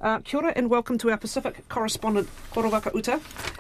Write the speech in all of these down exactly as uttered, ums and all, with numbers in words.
Uh, kia ora and welcome to our Pacific correspondent, Korowaka Uta.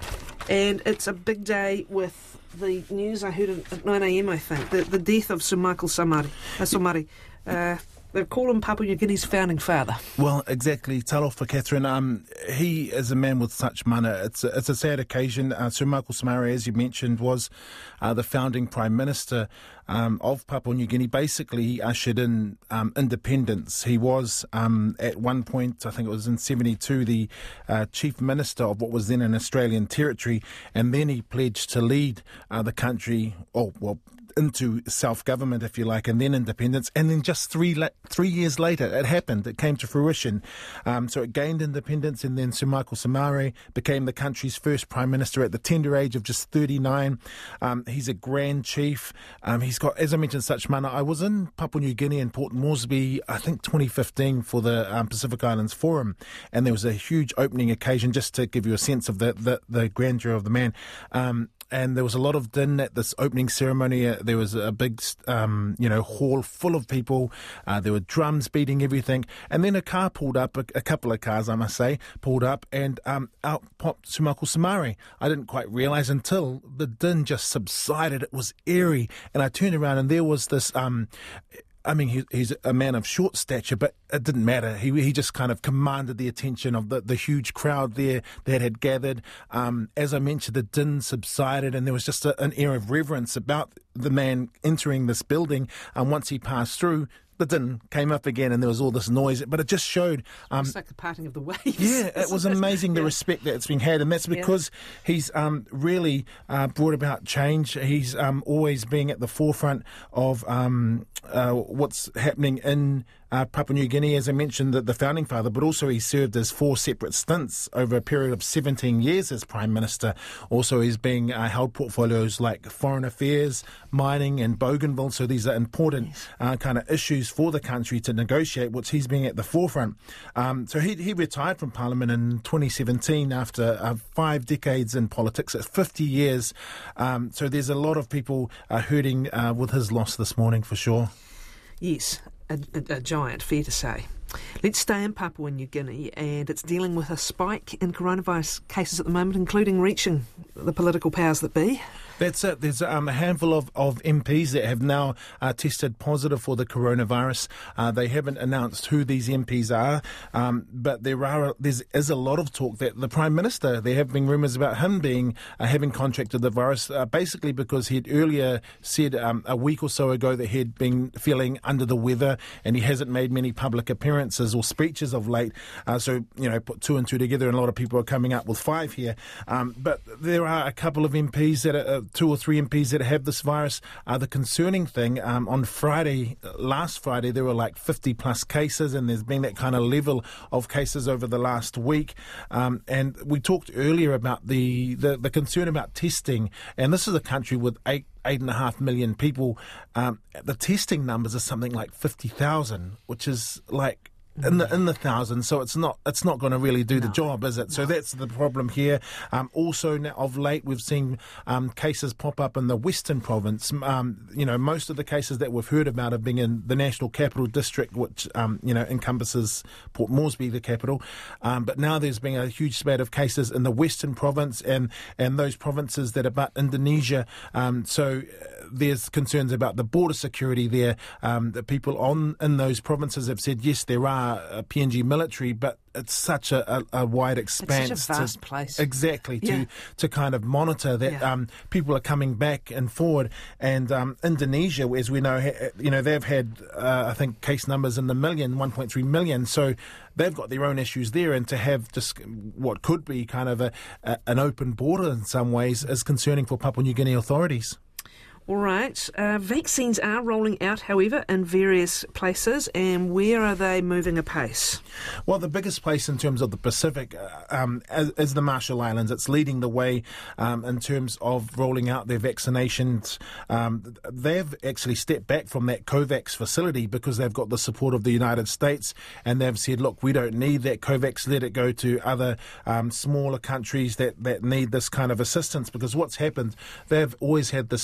And it's a big day with the news I heard at nine a m, I think, the, the death of Sir Michael Somare. Uh, Somare. Uh, They call him Papua New Guinea's founding father. Well, exactly. Talofa, Catherine. Um, he is a man with such mana. It's a, it's a sad occasion. Uh, Sir Michael Somare, as you mentioned, was uh, the founding Prime Minister um, of Papua New Guinea. Basically, he ushered in um, independence. He was, um, at one point, I think it was in seventy-two, the uh, Chief Minister of what was then an Australian territory, and then he pledged to lead uh, the country, oh, well, into self-government, if you like, and then independence. And then just three la- three years later, it happened. It came to fruition. Um, so it gained independence, and then Sir Michael Somare became the country's first Prime Minister at the tender age of just thirty-nine. Um, he's a Grand Chief. Um, he's got, as I mentioned, such mana. I was in Papua New Guinea in Port Moresby, I think twenty fifteen, for the um, Pacific Islands Forum, and there was a huge opening occasion, just to give you a sense of the, the, the grandeur of the man. Um, And there was a lot of din at this opening ceremony. Uh, there was a big, um, you know, hall full of people. Uh, there were drums beating everything. And then a car pulled up, a, a couple of cars, I must say, pulled up, and um, out popped Sir Michael Somare. I didn't quite realise until the din just subsided. It was eerie. And I turned around and there was this... Um, I mean, he, he's a man of short stature, but it didn't matter. He he just kind of commanded the attention of the, the huge crowd there that had gathered. Um, as I mentioned, the din subsided, and there was just a, an air of reverence about the man entering this building. And once he passed through, the din came up again, and there was all this noise. But it just showed... Um, it's like the parting of the waves. Yeah, it was amazing, the yeah. respect that it's been had. And that's because yeah. he's um, really uh, brought about change. He's um, always being at the forefront of um, uh, what's happening in uh, Papua New Guinea. As I mentioned, the, the founding father, but also he served as four separate stints over a period of seventeen years as Prime Minister. Also, he's being uh, held portfolios like foreign affairs, mining and Bougainville. So these are important yes. uh, kind of issues for the country to negotiate, which he's being at the forefront. Um, so he, he retired from Parliament in twenty seventeen after uh, five decades in politics. It's fifty years. Um, so there's a lot of people uh, hurting uh, with his loss this morning, for sure. Yes, a, a, a giant, fair to say. Let's stay in Papua New Guinea, and it's dealing with a spike in coronavirus cases at the moment, including reaching the political powers that be. That's it. There's um, a handful of, of M Ps that have now uh, tested positive for the coronavirus. Uh, they haven't announced who these M Ps are, um, but there are there is a lot of talk that the Prime Minister, there have been rumours about him being uh, having contracted the virus, uh, basically because he'd earlier said um, a week or so ago that he'd been feeling under the weather, and he hasn't made many public appearances or speeches of late. Uh, so, you know, put two and two together, and a lot of people are coming up with five here. Um, but there are a couple of M Ps that are... Uh, two or three M Ps that have this virus. Uh, the concerning thing, um, on Friday, last Friday, there were like fifty plus cases, and there's been that kind of level of cases over the last week. Um, and we talked earlier about the, the, the concern about testing, and this is a country with eight eight and a half million people. Um, the testing numbers are something like fifty thousand, which is like in the in the thousands, so it's not it's not going to really do no. the job, is it? No. So that's the problem here. Um, also, now, of late, we've seen um, cases pop up in the Western Province. Um, you know, most of the cases that we've heard about have been in the National Capital District, which um, you know encompasses Port Moresby, the capital. Um, but now there's been a huge spat of cases in the Western Province and and those provinces that abut Indonesia. Um, so uh, there's concerns about the border security there. Um, the people on in those provinces have said yes, there are Uh, P N G military, but it's such a, a, a wide expanse. It's such a vast to, place. Exactly, to, yeah. to kind of monitor that yeah. um, people are coming back and forward. And um, Indonesia, as we know, ha, you know, they've had, uh, I think, case numbers in the million, one point three million. So they've got their own issues there. And to have just what could be kind of a, a, an open border in some ways is concerning for Papua New Guinea authorities. All right. Uh, vaccines are rolling out, however, in various places, and where are they moving apace? Well, the biggest place in terms of the Pacific uh, um, is, is the Marshall Islands. It's leading the way um, in terms of rolling out their vaccinations. Um, they've actually stepped back from that COVAX facility because they've got the support of the United States, and they've said, look, we don't need that COVAX. Let it go to other um, smaller countries that, that need this kind of assistance, because what's happened, they've always had this target, this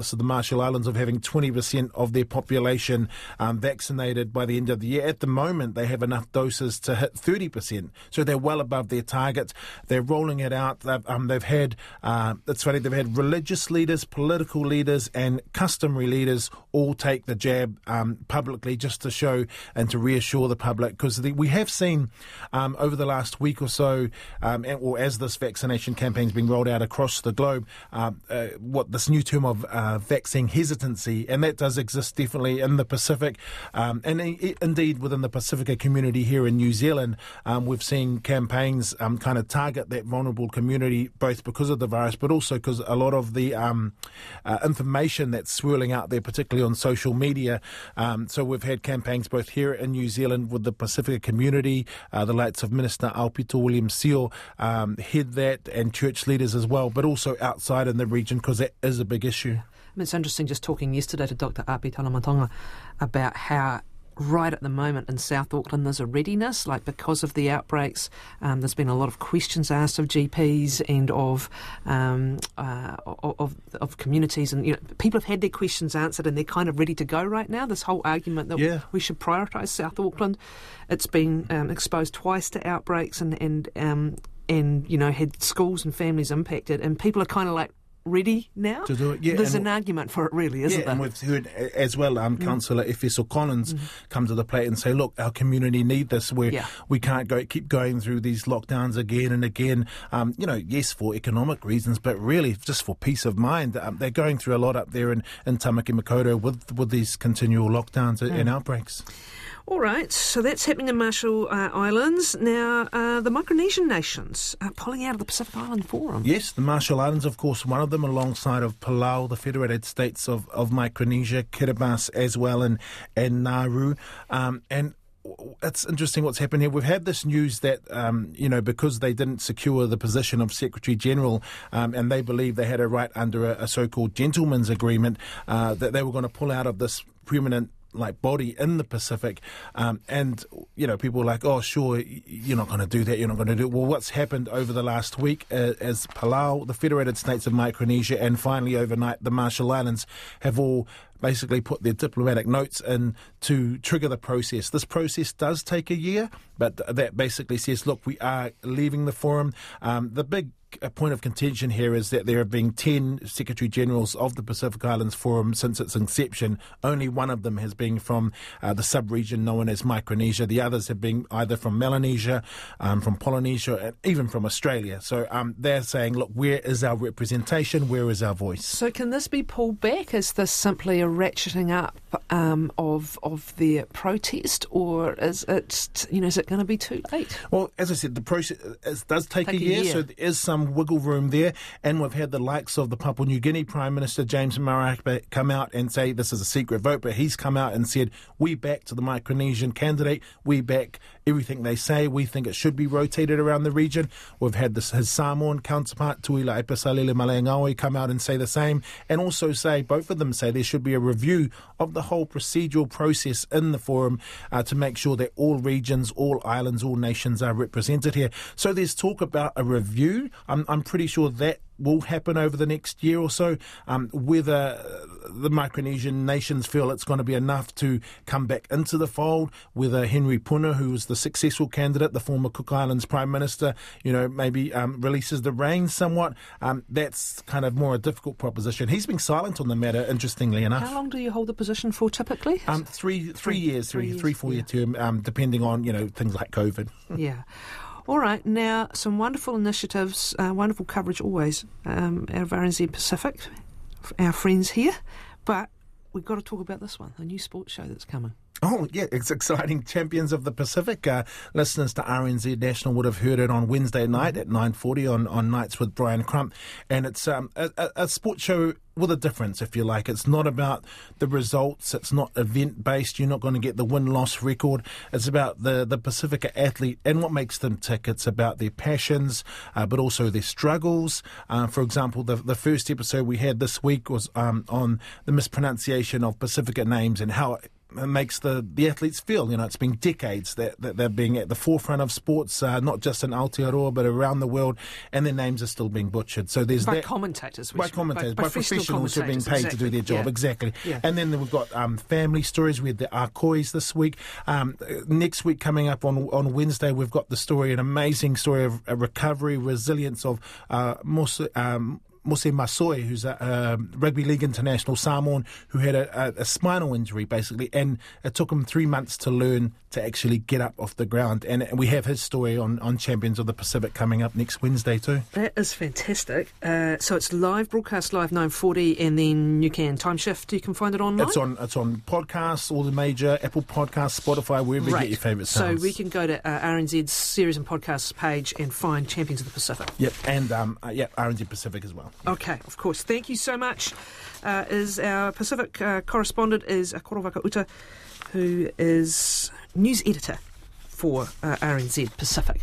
promise of the Marshall Islands of having twenty percent of their population um, vaccinated by the end of the year. At the moment, they have enough doses to hit thirty percent, so they're well above their target. They're rolling it out. They've, um, they've had, uh, it's funny, they've had religious leaders, political leaders and customary leaders all take the jab um, publicly just to show and to reassure the public, because we have seen um, over the last week or so, um, and, or as this vaccination campaign's been rolled out across the globe, uh, uh, what this new term of uh, vaccine hesitancy, and that does exist definitely in the Pacific, um, and e- indeed within the Pacifica community here in New Zealand. Um, we've seen campaigns um, kind of target that vulnerable community, both because of the virus, but also because a lot of the um, uh, information that's swirling out there, particularly on social media. Um, so we've had campaigns both here in New Zealand with the Pacifica community, uh, the likes of Minister Aupito William Seal um, head that, and church leaders as well, but also outside in the region, because that is a big issue. I mean, it's interesting just talking yesterday to Doctor Api Talamatonga about how right at the moment in South Auckland there's a readiness, like because of the outbreaks, um, there's been a lot of questions asked of G Ps and of um, uh, of, of communities, and you know, people have had their questions answered and they're kind of ready to go right now. This whole argument that yeah. we should prioritise South Auckland, it's been um, exposed twice to outbreaks and and um, and you know had schools and families impacted, and people are kind of like ready now to do it. Yeah, there's and an argument for it, really, isn't yeah, there? And we've heard as well um, mm. Councillor Efeso Collins mm. come to the plate and say, look, our community need this, where yeah. we can't go keep going through these lockdowns again and again, um, you know, yes, for economic reasons, but really just for peace of mind. Um, they're going through a lot up there in, in Tamaki Makaurau with, with these continual lockdowns mm. and outbreaks. All right, so that's happening in Marshall uh, Islands. Now, uh, the Micronesian nations are pulling out of the Pacific Island Forum. Yes, the Marshall Islands, of course, one of them, alongside of Palau, the Federated States of, of Micronesia, Kiribati as well, and, and Nauru. Um, and it's interesting what's happened here. We've had this news that, um, you know, because they didn't secure the position of Secretary General, um, and they believe they had a right under a, a so-called gentleman's agreement, uh, that they were going to pull out of this permanent like body in the Pacific, um, and you know people are like, oh sure, you're not going to do that, you're not going to do it. Well, what's happened over the last week uh, is Palau, the Federated States of Micronesia, and finally overnight the Marshall Islands have all basically put their diplomatic notes in to trigger the process. This process does take a year, but that basically says, look, we are leaving the forum. Um, the big a point of contention here is that there have been ten Secretary Generals of the Pacific Islands Forum since its inception. Only one of them has been from uh, the sub-region known as Micronesia. The others have been either from Melanesia, um, from Polynesia, and even from Australia. So um, they're saying, look, where is our representation? Where is our voice? So can this be pulled back? Is this simply a ratcheting up um, of of their protest, or is it, you know, is it going to be too late? Well, as I said, the process it does take, take a, year, a year, so there is some wiggle room there, and we've had the likes of the Papua New Guinea Prime Minister James Marape come out and say this is a secret vote, but he's come out and said we back to the Micronesian candidate, we back everything they say, we think it should be rotated around the region. We've had this, his Samoan counterpart Tuila Epasalele Maleangaoi come out and say the same, and also say, both of them say there should be a review of the whole procedural process in the forum uh, to make sure that all regions, all islands, all nations are represented here. So there's talk about a review. I'm, I'm pretty sure that will happen over the next year or so. Um, whether the Micronesian nations feel it's going to be enough to come back into the fold, whether Henry Puna, who was the successful candidate, the former Cook Islands Prime Minister, you know, maybe um, releases the reins somewhat, um, that's kind of more a difficult proposition. He's been silent on the matter, interestingly enough. How long do you hold the position for typically? Um, three, three, three years, three, three, years, three four-year yeah. term, um, depending on, you know, things like COVID. Yeah. All right, now some wonderful initiatives, uh, wonderful coverage always um, out of R N Z Pacific, our friends here, but we've got to talk about this one, the new sports show that's coming. Oh, yeah, it's exciting. Champions of the Pacific. Uh, listeners to R N Z National would have heard it on Wednesday night at nine forty on, on Nights with Brian Crump. And it's um, a, a sports show with a difference, if you like. It's not about the results. It's not event-based. You're not going to get the win-loss record. It's about the, the Pacifica athlete and what makes them tick. It's about their passions, uh, but also their struggles. Uh, for example, the, the first episode we had this week was um, on the mispronunciation of Pacifica names and how makes the, the athletes feel. You know, it's been decades that, that they're being at the forefront of sports, uh, not just in Aotearoa but around the world, and their names are still being butchered. So there's by that, commentators, by commentators, by, by professionals who are being paid exactly. to do their job. Yeah. Exactly. Yeah. And then we've got um, family stories. We had the Arkois this week. Um, next week, coming up on on Wednesday, we've got the story, an amazing story of a recovery, resilience of uh, Mos- um, Mose Masoi, who's a uh, rugby league international Samoan, who had a, a, a spinal injury, basically, and it took him three months to learn to actually get up off the ground. And we have his story on, on Champions of the Pacific coming up next Wednesday too. That is fantastic. Uh, so it's live, broadcast live nine forty, and then you can time shift. You can find it online. It's on it's on podcasts, all the major Apple Podcasts, Spotify, wherever right. you get your favourite sounds. So we can go to uh, R N Z's series and podcasts page and find Champions of the Pacific. Yep, and um, uh, yeah, R N Z Pacific as well. Okay, of course. Thank you so much. Uh, is our Pacific uh, correspondent is uh, Korowaka Uta, who is news editor for uh, R N Z Pacific.